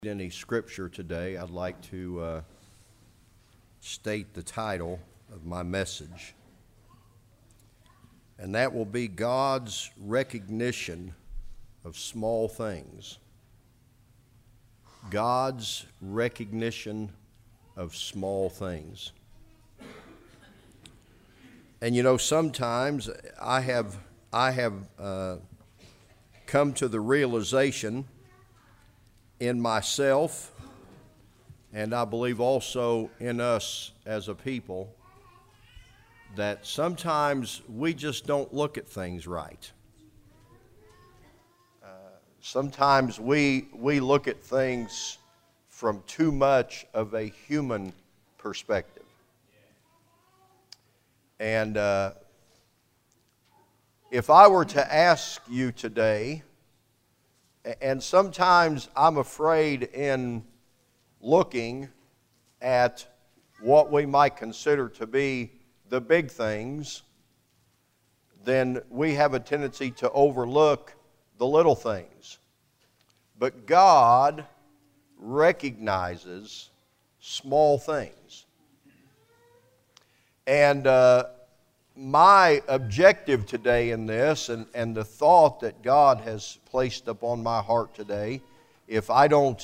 Any scripture today, I'd like to state the title of my message, and that will be God's recognition of small things. God's recognition of small things. And you know, sometimes I have come to the realization in myself, and I believe also in us as a people, that sometimes we just don't look at things right. Sometimes we look at things from too much of a human perspective. And if I were to ask you today, and sometimes I'm afraid in looking at what we might consider to be the big things, then we have a tendency to overlook the little things. But God recognizes small things. And my objective today in this, and the thought that God has placed upon my heart today, if I don't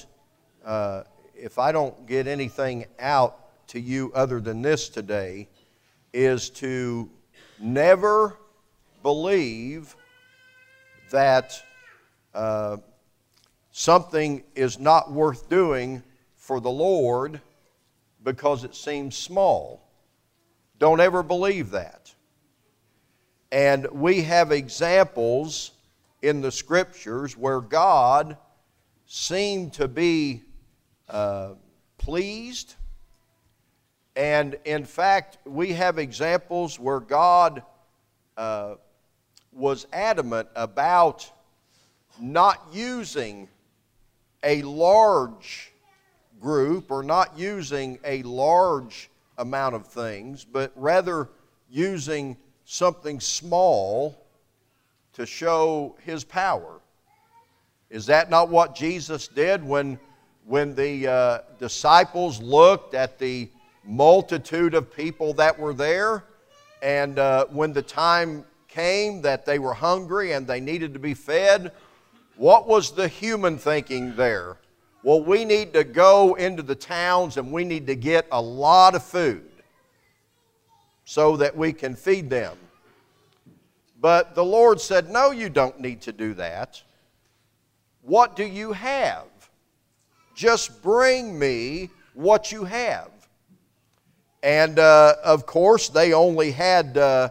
get anything out to you other than this today, is to never believe that something is not worth doing for the Lord because it seems small. Don't ever believe that. And we have examples in the Scriptures where God seemed to be pleased. And in fact, we have examples where God was adamant about not using a large group or not using a large amount of things, but rather using something small to show His power. Is that not what Jesus did when the disciples looked at the multitude of people that were there, and when the time came that they were hungry and they needed to be fed? What was the human thinking there? Well, we need to go into the towns and we need to get a lot of food so that we can feed them. But the Lord said, no, you don't need to do that. What do you have? Just bring me what you have. And of course, they only had, the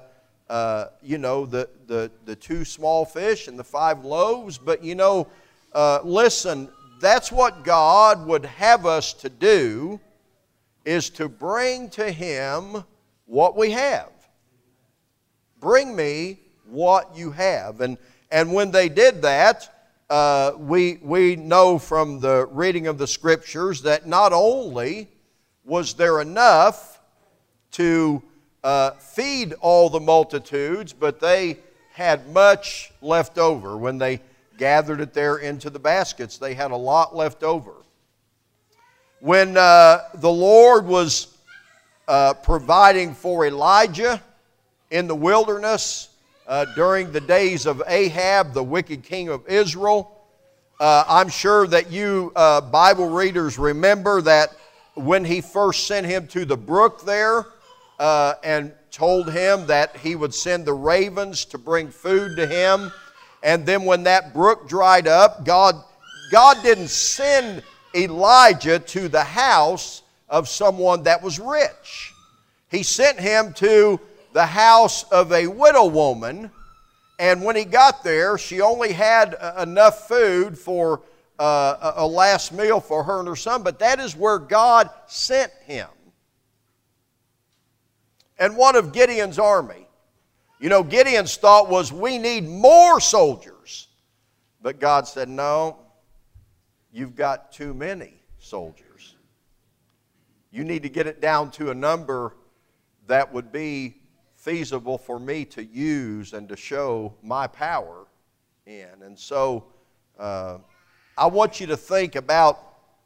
2 small fish and the 5 loaves. But listen, that's what God would have us to do, is to bring to Him what we have. Bring me what you have. And when they did that, we know from the reading of the Scriptures that not only was there enough to feed all the multitudes, but they had much left over. When they gathered it there into the baskets, they had a lot left over. When the Lord was providing for Elijah in the wilderness during the days of Ahab, the wicked king of Israel, I'm sure that you Bible readers remember that when he first sent him to the brook there and told him that he would send the ravens to bring food to him, and then when that brook dried up, God didn't send Elijah to the house of someone that was rich. He sent him to the house of a widow woman, and when he got there, she only had enough food for a last meal for her and her son, but that is where God sent him. And one of Gideon's army, Gideon's thought was, we need more soldiers. But God said, no, you've got too many soldiers. You need to get it down to a number that would be feasible for me to use and to show my power in. And so I want you to think about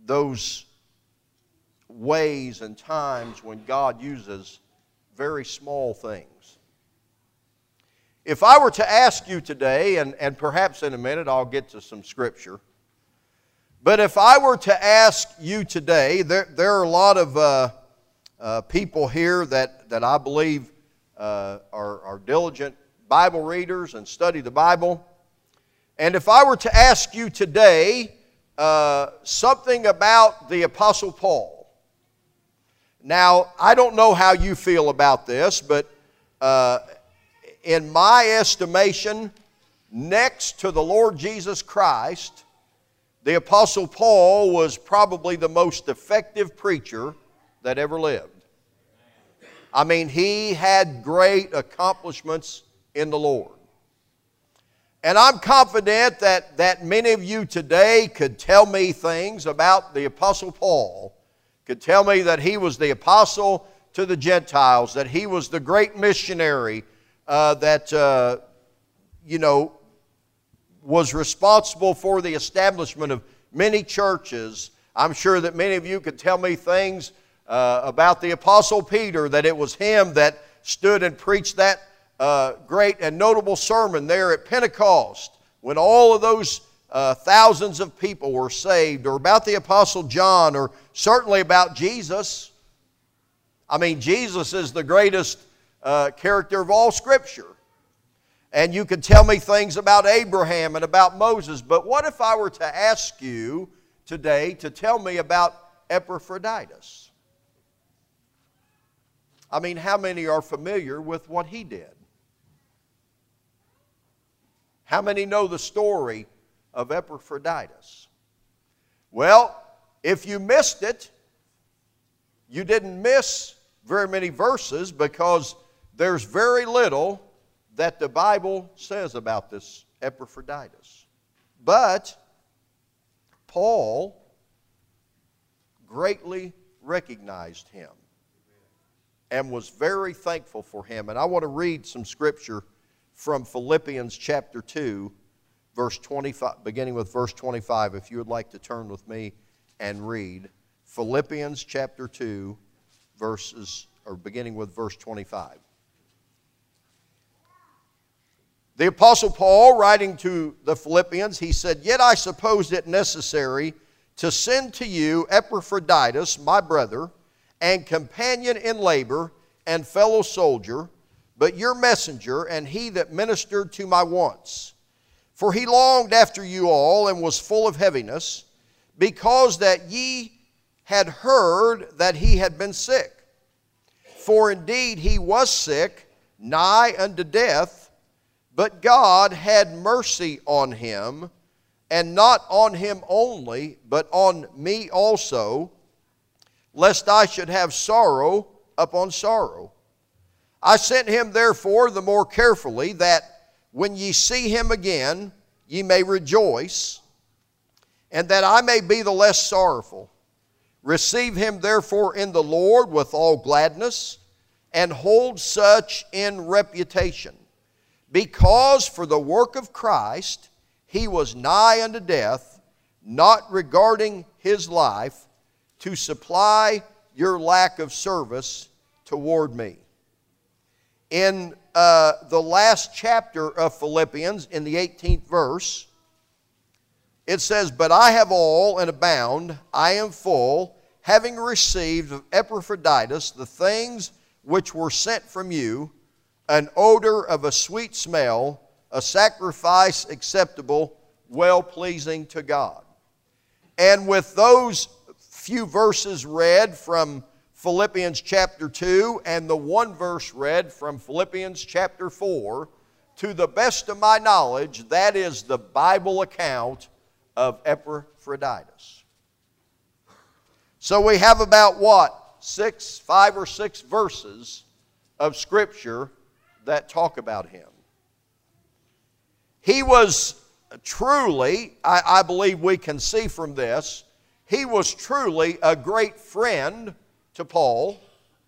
those ways and times when God uses very small things. If I were to ask you today, and perhaps in a minute I'll get to some scripture, but if I were to ask you today, there are a lot of people here that I believe are diligent Bible readers and study the Bible. And if I were to ask you today something about the Apostle Paul. Now, I don't know how you feel about this, but in my estimation, next to the Lord Jesus Christ, the Apostle Paul was probably the most effective preacher that ever lived. I mean, he had great accomplishments in the Lord. And I'm confident that many of you today could tell me things about the Apostle Paul, could tell me that he was the apostle to the Gentiles, that he was the great missionary that was responsible for the establishment of many churches. I'm sure that many of you could tell me things about the Apostle Peter, that it was him that stood and preached that great and notable sermon there at Pentecost when all of those thousands of people were saved, or about the Apostle John, or certainly about Jesus. I mean, Jesus is the greatest character of all Scripture. And you could tell me things about Abraham and about Moses, but what if I were to ask you today to tell me about Epaphroditus? I mean, how many are familiar with what he did? How many know the story of Epaphroditus? Well, if you missed it, you didn't miss very many verses, because there's very little that the Bible says about this Epaphroditus. But Paul greatly recognized him and was very thankful for him. And I want to read some scripture from Philippians chapter 2, verse 25, beginning with verse 25, if you would like to turn with me and read. Philippians chapter 2, beginning with verse 25. The Apostle Paul, writing to the Philippians, he said, "Yet I supposed it necessary to send to you Epaphroditus, my brother, and companion in labor, and fellow soldier, but your messenger, and he that ministered to my wants. For he longed after you all, and was full of heaviness, because that ye had heard that he had been sick. For indeed he was sick, nigh unto death, but God had mercy on him, and not on him only, but on me also, lest I should have sorrow upon sorrow. I sent him therefore the more carefully, that when ye see him again, ye may rejoice, and that I may be the less sorrowful. Receive him therefore in the Lord with all gladness, and hold such in reputation. Because for the work of Christ he was nigh unto death, not regarding his life, to supply your lack of service toward me." In the last chapter of Philippians, in the 18th verse, it says, "But I have all and abound, I am full, having received of Epaphroditus the things which were sent from you, an odor of a sweet smell, a sacrifice acceptable, well-pleasing to God." And with those few verses read from Philippians chapter 2 and the one verse read from Philippians chapter 4, to the best of my knowledge, that is the Bible account of Epaphroditus. So we have about what? 5 or 6 verses of Scripture that talk about him. He was truly, I believe we can see from this, he was truly a great friend to Paul.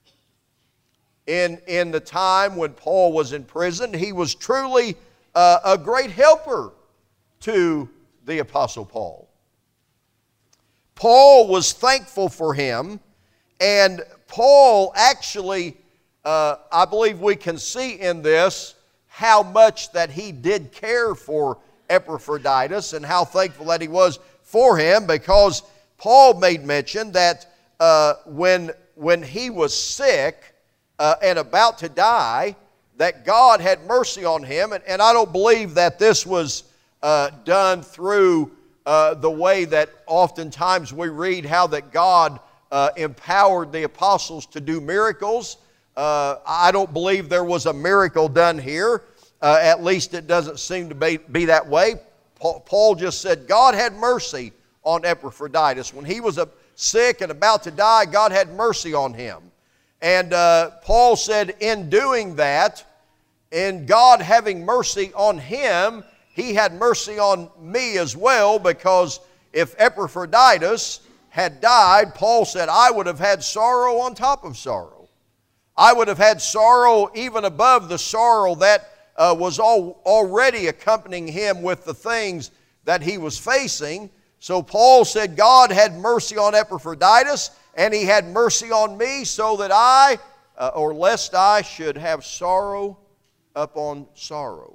In the time when Paul was in prison, he was truly a great helper to the Apostle Paul. Paul was thankful for him, and Paul actually, I believe we can see in this how much that he did care for Epaphroditus and how thankful that he was for him, because Paul made mention that when he was sick and about to die, that God had mercy on him. And I don't believe that this was done through the way that oftentimes we read how that God empowered the apostles to do miracles. I don't believe there was a miracle done here. At least it doesn't seem to be that way. Paul just said God had mercy on Epaphroditus. When he was sick and about to die, God had mercy on him. And Paul said in doing that, in God having mercy on him, he had mercy on me as well, because if Epaphroditus had died, Paul said, I would have had sorrow on top of sorrow. I would have had sorrow even above the sorrow that was already accompanying him with the things that he was facing. So Paul said God had mercy on Epaphroditus, and he had mercy on me, so that lest I should have sorrow upon sorrow.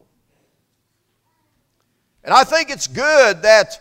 And I think it's good that,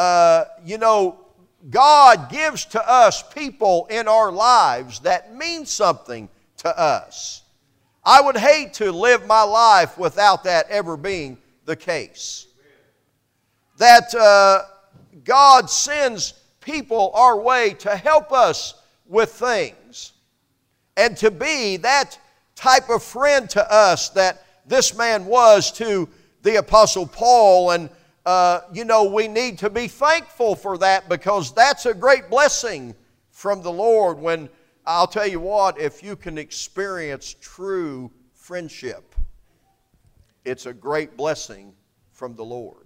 God gives to us people in our lives that mean something to us. I would hate to live my life without that ever being the case. That God sends people our way to help us with things, and to be that type of friend to us that this man was to the Apostle Paul. And we need to be thankful for that, because that's a great blessing from the Lord. When, I'll tell you what, if you can experience true friendship, it's a great blessing from the Lord.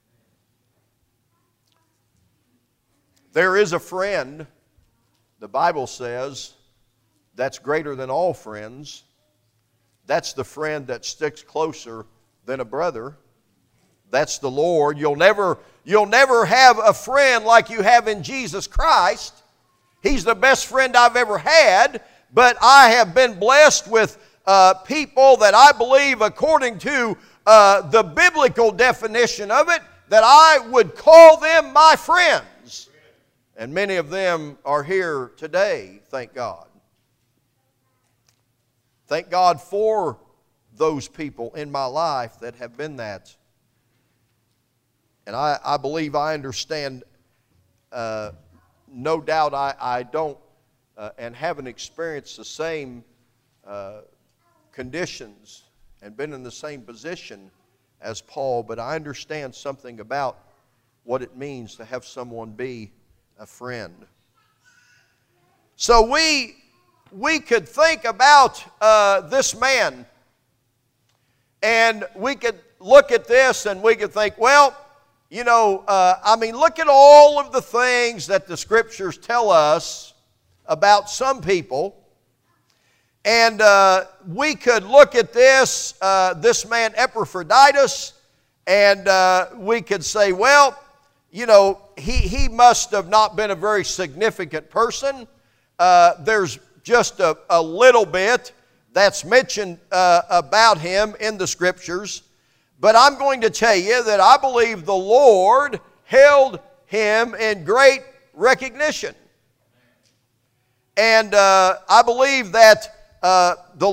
There is a friend, the Bible says, that's greater than all friends. That's the friend that sticks closer than a brother. That's the Lord. You'll never have a friend like you have in Jesus Christ. He's the best friend I've ever had, but I have been blessed with people that I believe, according to the biblical definition of it, that I would call them my friends. And many of them are here today, thank God. Thank God for those people in my life that have been that. And I believe I understand, no doubt I don't and haven't experienced the same conditions and been in the same position as Paul, but I understand something about what it means to have someone be a friend. So we could think about this man, and we could look at this and we could think, well, look at all of the things that the Scriptures tell us about some people. And we could look at this man Epaphroditus, and we could say, well, he must have not been a very significant person. There's just a little bit that's mentioned about him in the Scriptures. But I'm going to tell you that I believe the Lord held him in great recognition. And I believe that the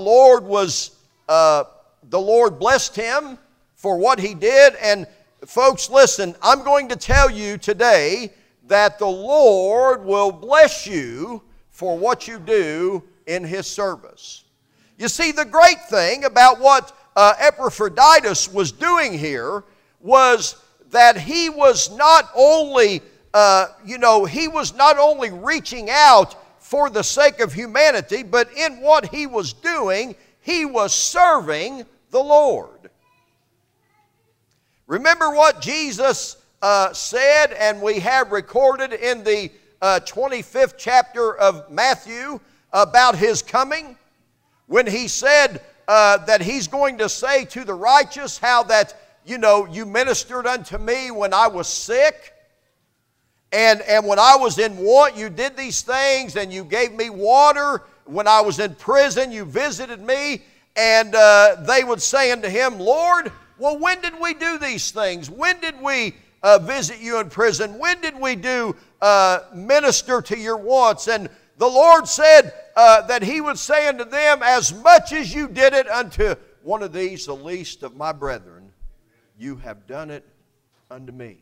Lord blessed him for what he did. And folks, listen, I'm going to tell you today that the Lord will bless you for what you do in His service. You see, the great thing about what Epaphroditus was doing here was that he was not only, he was not only reaching out for the sake of humanity, but in what he was doing, he was serving the Lord. Remember what Jesus said, and we have recorded in the 25th chapter of Matthew about His coming, when He said that He's going to say to the righteous how that, you ministered unto me when I was sick, And when I was in want, you did these things, and you gave me water. When I was in prison, you visited me. And they would say unto him, Lord, well, when did we do these things? When did we visit you in prison? When did we do minister to your wants? And the Lord said that he would say unto them, as much as you did it unto one of these, the least of my brethren, you have done it unto me.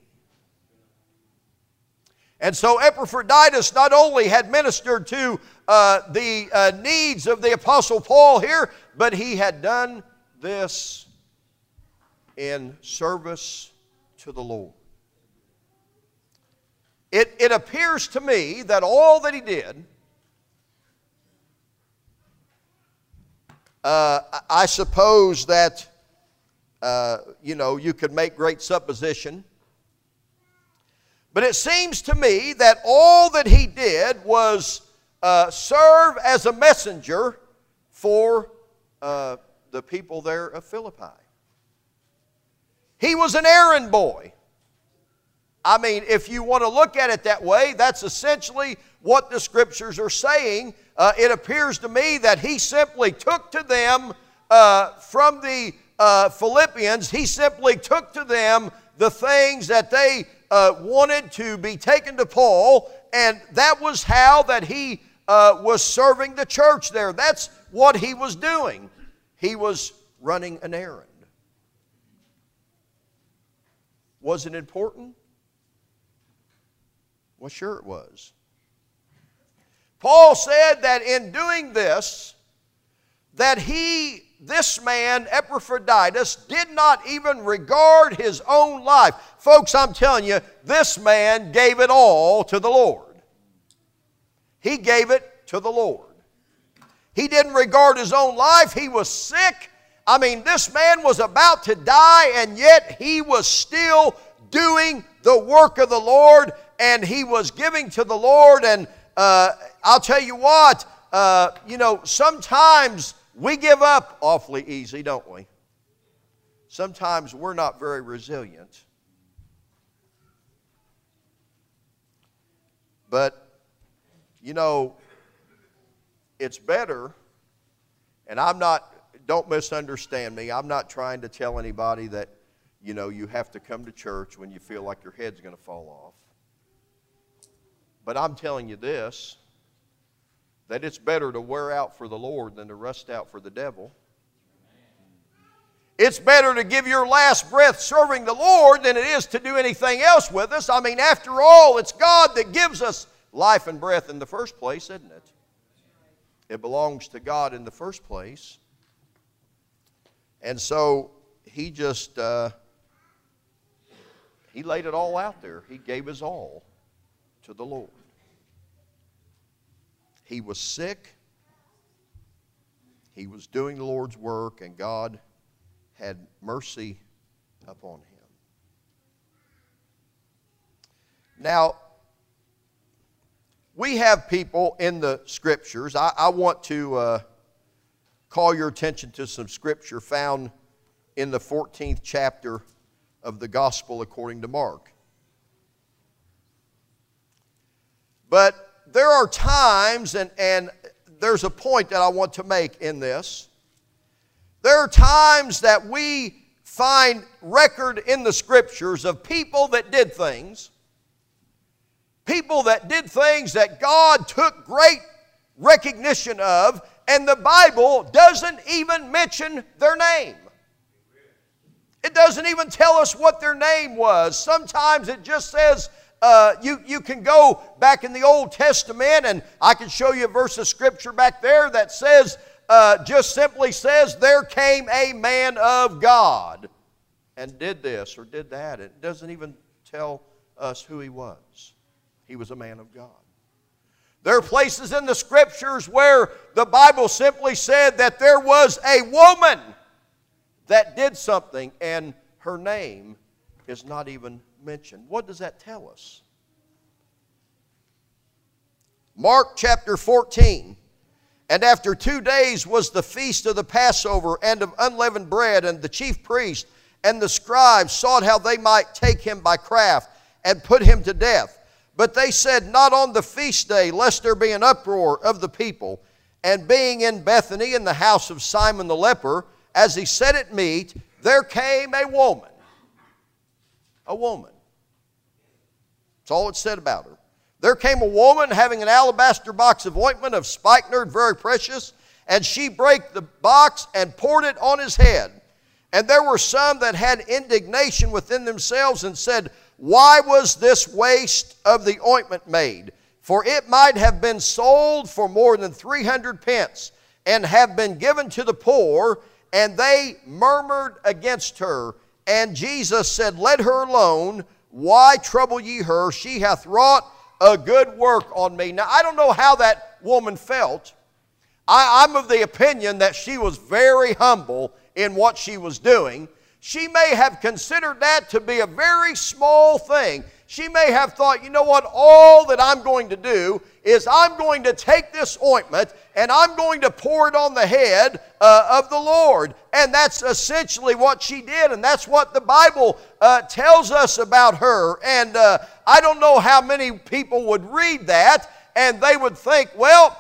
And so Epaphroditus not only had ministered to the needs of the Apostle Paul here, but he had done this in service to the Lord. It appears to me that all that he did, I suppose that, you could make great supposition. But it seems to me that all that he did was serve as a messenger for the people there of Philippi. He was an errand boy. I mean, if you want to look at it that way, that's essentially what the Scriptures are saying. It appears to me that he simply took to them from the Philippians, he simply took to them the things that they wanted to be taken to Paul, and that was how that he was serving the church there. That's what he was doing. He was running an errand. Was it important? Well, sure it was. Paul said that in doing this, that this man, Epaphroditus, did not even regard his own life. Folks, I'm telling you, this man gave it all to the Lord. He gave it to the Lord. He didn't regard his own life. He was sick. I mean, this man was about to die, and yet he was still doing the work of the Lord, and he was giving to the Lord. And I'll tell you what, sometimes we give up awfully easy, don't we? Sometimes we're not very resilient. But, it's better, and don't misunderstand me, I'm not trying to tell anybody that, you have to come to church when you feel like your head's going to fall off. But I'm telling you this, that it's better to wear out for the Lord than to rust out for the devil. It's better to give your last breath serving the Lord than it is to do anything else with us. I mean, after all, it's God that gives us life and breath in the first place, isn't it? It belongs to God in the first place. And so he just, he laid it all out there. He gave his all to the Lord. He was sick. He was doing the Lord's work, and God had mercy upon him. Now, we have people in the Scriptures. I want to call your attention to some Scripture found in the 14th chapter of the Gospel according to Mark. But there are times, and there's a point that I want to make in this. There are times that we find record in the Scriptures of people that did things. People that did things that God took great recognition of, and the Bible doesn't even mention their name. It doesn't even tell us what their name was. Sometimes it just says, you can go back in the Old Testament, and I can show you a verse of Scripture back there that says, just simply says, there came a man of God and did this or did that. It doesn't even tell us who he was. He was a man of God. There are places in the Scriptures where the Bible simply said that there was a woman that did something, and her name is not even mentioned. What does that tell us? Mark chapter 14. And after 2 days was the feast of the Passover and of unleavened bread, and the chief priests and the scribes sought how they might take him by craft and put him to death. But they said, not on the feast day, lest there be an uproar of the people. And being in Bethany in the house of Simon the leper, as he sat at meat, there came a woman. A woman. That's all it said about her. There came a woman having an alabaster box of ointment of spikenard, very precious, and she brake the box and poured it on his head. And there were some that had indignation within themselves and said, why was this waste of the ointment made? For it might have been sold for more than 300 pence and have been given to the poor. And they murmured against her. And Jesus said, let her alone. Why trouble ye her? She hath wrought a good work on me. Now, I don't know how that woman felt. I'm of the opinion that she was very humble in what she was doing. She may have considered that to be a very small thing. She may have thought, you know what, all that I'm going to do is I'm going to take this ointment and I'm going to pour it on the head of the Lord. And that's essentially what she did, and that's what the Bible tells us about her. And I don't know how many people would read that and they would think, well,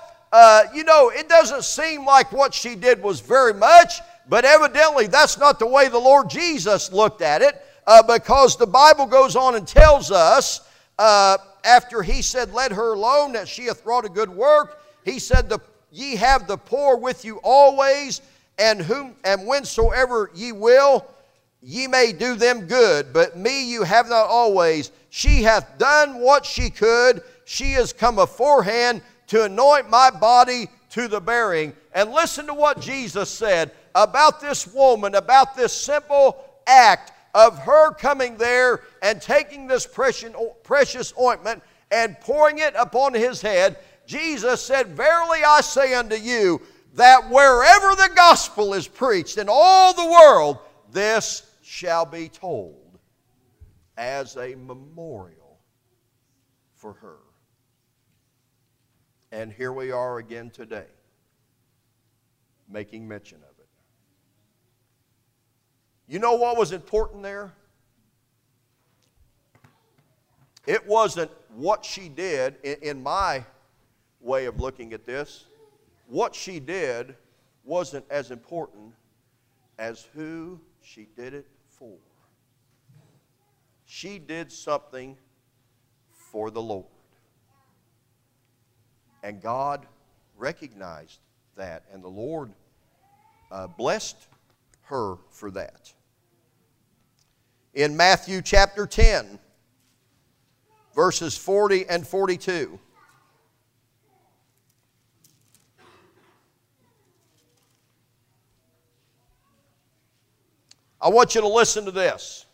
it doesn't seem like what she did was very much. But evidently that's not the way the Lord Jesus looked at it, because the Bible goes on and tells us, after he said, let her alone, that she hath wrought a good work, he said, ye have the poor with you always, and whensoever ye will, ye may do them good, but me you have not always. She hath done what she could, she is come aforehand to anoint my body to the burying. And listen to what Jesus said about this woman, about this simple act of her coming there and taking this precious ointment and pouring it upon his head. Jesus said, verily I say unto you, that wherever the gospel is preached in all the world, this shall be told as a memorial for her. And here we are again today, making mention of it. You know what was important there? It wasn't what she did, in my way of looking at this. What she did wasn't as important as who she did it for. She did something for the Lord. And God recognized that, and the Lord blessed her for that. In Matthew chapter 10, verses 40 and 42. I want you to listen to this.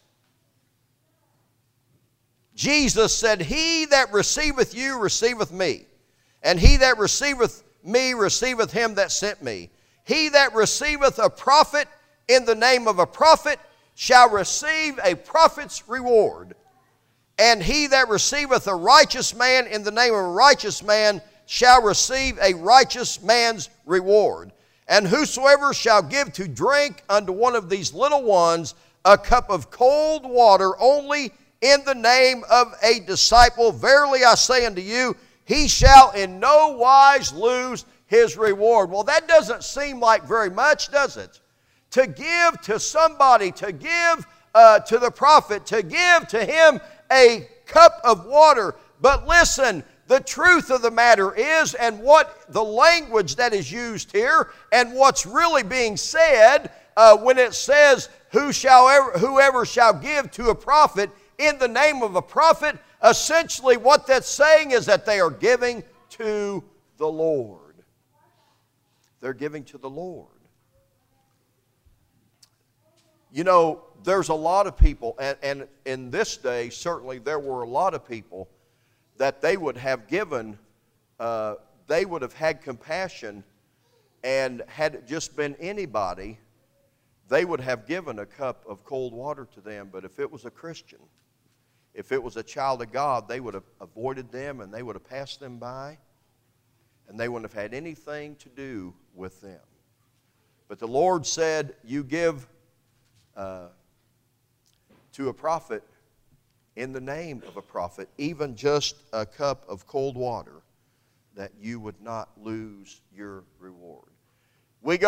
Jesus said, he that receiveth you receiveth me, and he that receiveth me receiveth him that sent me. He that receiveth a prophet in the name of a prophet shall receive a prophet's reward. And he that receiveth a righteous man in the name of a righteous man shall receive a righteous man's reward. And whosoever shall give to drink unto one of these little ones a cup of cold water only in the name of a disciple, verily I say unto you, he shall in no wise lose his reward. Well, that doesn't seem like very much, does it? To give to somebody, to give to the prophet, to give to him a cup of water. But listen, the truth of the matter is, and what the language that is used here, and what's really being said when it says, whoever shall give to a prophet in the name of a prophet, essentially what that's saying is that they are giving to the Lord. They're giving to the Lord. You know, there's a lot of people, and in this day, certainly there were a lot of people that they would have given, they would have had compassion, and had it just been anybody, they would have given a cup of cold water to them. But if it was a Christian, if it was a child of God, they would have avoided them and they would have passed them by, and they wouldn't have had anything to do with them. But the Lord said, you give to a prophet in the name of a prophet, even just a cup of cold water, that you would not lose your reward. We've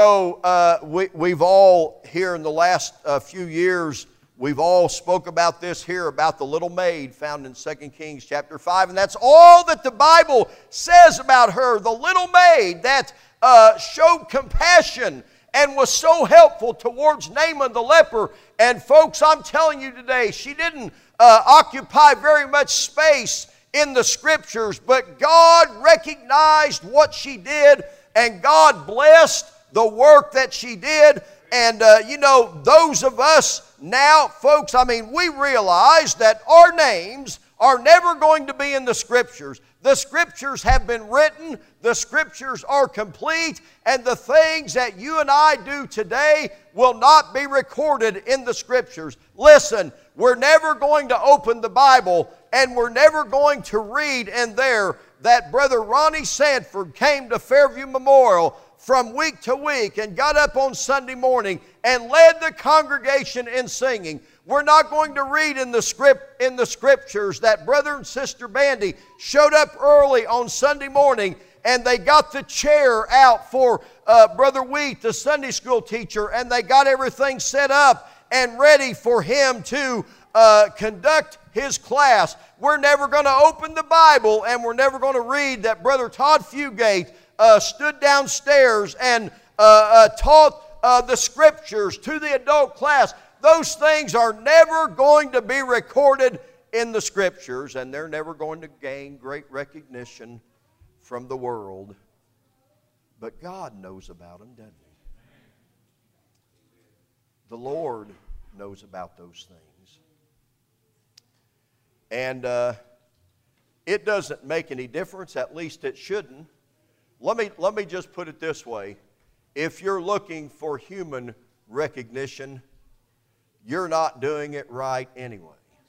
all here in the last few years, we've all spoke about this here, about the little maid found in 2 Kings chapter 5, and that's all that the Bible says about her, the little maid that showed compassion and was so helpful towards Naaman the leper. And folks, I'm telling you today, she didn't occupy very much space in the Scriptures, but God recognized what she did, and God blessed the work that she did. And those of us now, folks, we realize that our names are never going to be in the Scriptures. The Scriptures have been written, the Scriptures are complete, and the things that you and I do today will not be recorded in the Scriptures. Listen, we're never going to open the Bible, and we're never going to read in there that Brother Ronnie Sanford came to Fairview Memorial from week to week and got up on Sunday morning and led the congregation in singing. We're not going to read in the Scriptures that Brother and Sister Bandy showed up early on Sunday morning and they got the chair out for Brother Wheat, the Sunday school teacher, and they got everything set up and ready for him to conduct his class. We're never going to open the Bible, and we're never going to read that Brother Todd Fugate stood downstairs and taught the Scriptures to the adult class. Those things are never going to be recorded in the Scriptures, and they're never going to gain great recognition from the world. But God knows about them, doesn't He? The Lord knows about those things. And it doesn't make any difference, at least it shouldn't. Let me just put it this way. If you're looking for human recognition, you're not doing it right anyway.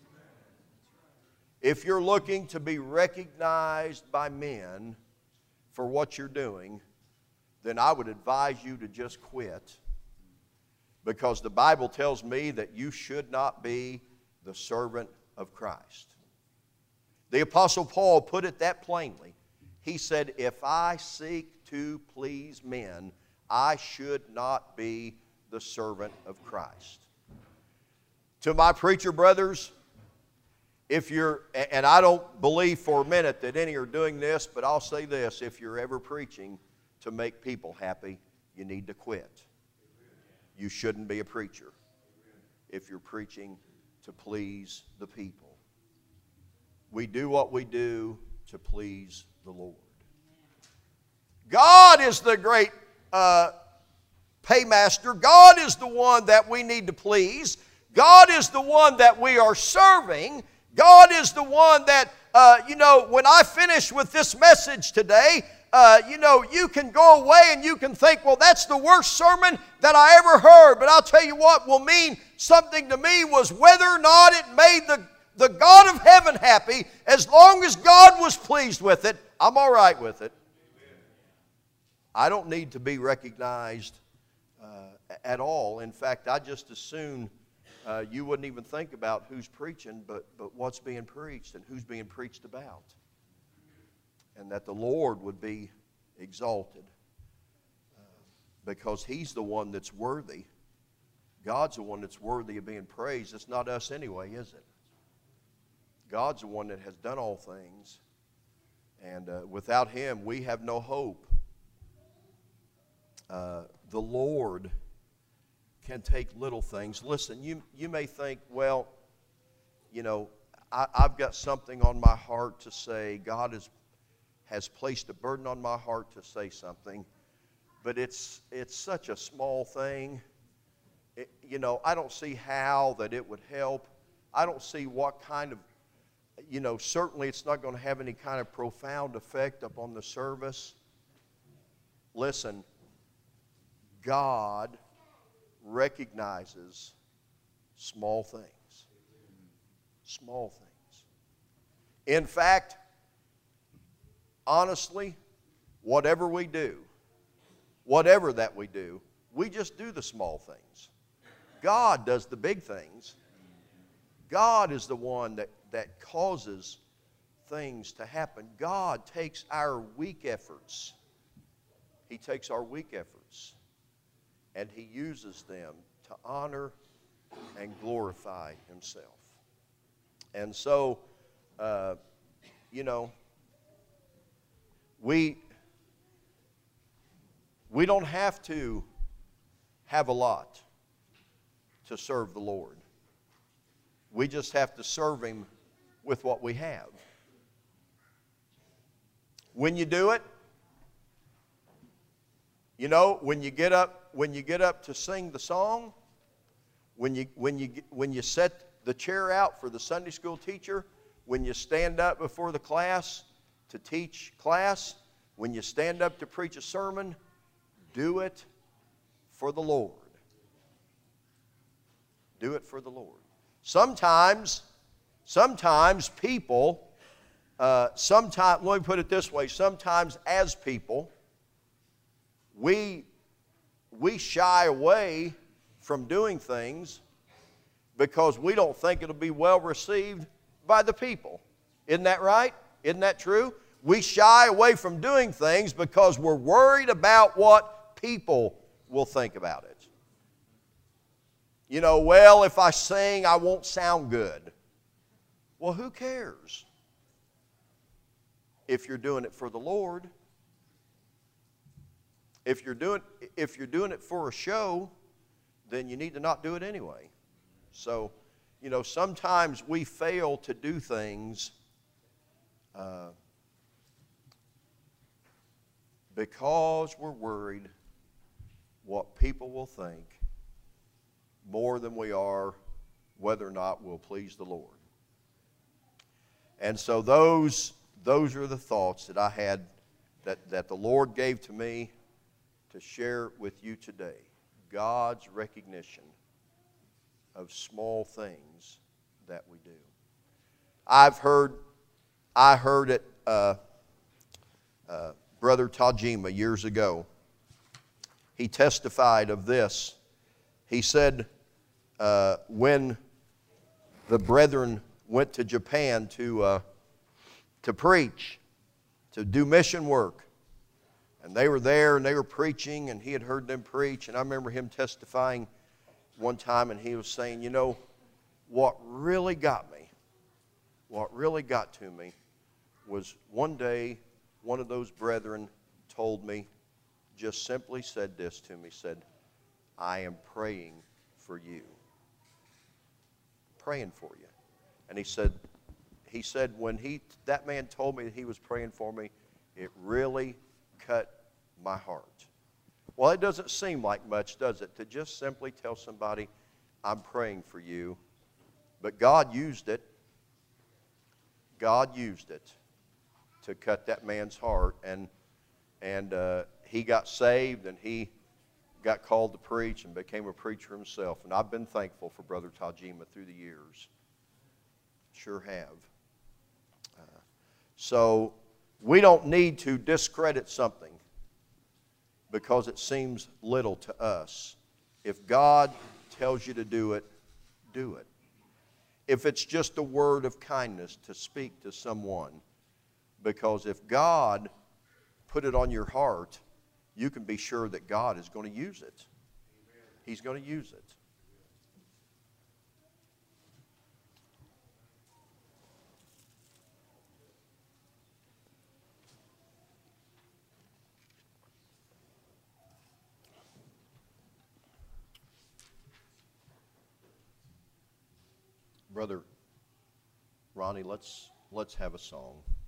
If you're looking to be recognized by men for what you're doing, then I would advise you to just quit, because the Bible tells me that you should not be the servant of Christ. The Apostle Paul put it that plainly. He said, if I seek to please men, I should not be the servant of Christ. To my preacher brothers, if you're, and I don't believe for a minute that any are doing this, but I'll say this, if you're ever preaching to make people happy, you need to quit. You shouldn't be a preacher if you're preaching to please the people. We do what we do to please the Lord. God is the great paymaster. God is the one that we need to please. God is the one that we are serving. God is the one that, when I finish with this message today, you can go away and you can think, well, that's the worst sermon that I ever heard. But I'll tell you what will mean something to me was whether or not it made the God of heaven happy. As long as God was pleased with it, I'm all right with it. I don't need to be recognized at all. In fact, I just as soon you wouldn't even think about who's preaching, but what's being preached and who's being preached about. And that the Lord would be exalted because He's the one that's worthy. God's the one that's worthy of being praised. It's not us anyway, is it? God's the one that has done all things. And without Him, we have no hope. The Lord can take little things. Listen, you may think, well, I've got something on my heart to say. God has placed a burden on my heart to say something. But it's such a small thing. I don't see how that it would help. I don't see what kind of, certainly it's not going to have any kind of profound effect upon the service. Listen, God recognizes small things. Small things. In fact, honestly, whatever we do, whatever that we do, we just do the small things. God does the big things. God is the one that causes things to happen. God takes our weak efforts. He takes our weak efforts and He uses them to honor and glorify Himself. And so, we don't have to have a lot to serve the Lord. We just have to serve Him with what we have. When you do it, when you get up to sing the song, when you set the chair out for the Sunday school teacher, when you stand up before the class to teach class, when you stand up to preach a sermon, do it for the Lord. Do it for the Lord. Sometimes people, let me put it this way, sometimes as people, we shy away from doing things because we don't think it'll be well received by the people. Isn't that right? Isn't that true? We shy away from doing things because we're worried about what people will think about it. Well, if I sing, I won't sound good. Well, who cares? If you're doing it for the Lord, if you're doing it for a show, then you need to not do it anyway. So, sometimes we fail to do things because we're worried what people will think more than we are whether or not we'll please the Lord. And so those are the thoughts that I had that the Lord gave to me to share with you today. God's recognition of small things that we do. I heard it, Brother Tajima years ago. He testified of this. He said when the brethren went to Japan to preach, to do mission work, and they were there and they were preaching and he had heard them preach, and I remember him testifying one time and he was saying, what really got to me was one day one of those brethren told me, just simply said this to me, said, I am praying for you. Praying for you. And he said when that man told me that he was praying for me, it really cut my heart. Well, it doesn't seem like much, does it, to just simply tell somebody, I'm praying for you. But God used it. God used it to cut that man's heart, and he got saved, and he got called to preach and became a preacher himself. And I've been thankful for Brother Tajima through the years. Sure have. So we don't need to discredit something because it seems little to us. If God tells you to do it, do it. If it's just a word of kindness to speak to someone, because if God put it on your heart, you can be sure that God is going to use it. He's going to use it. Brother Ronnie, let's have a song.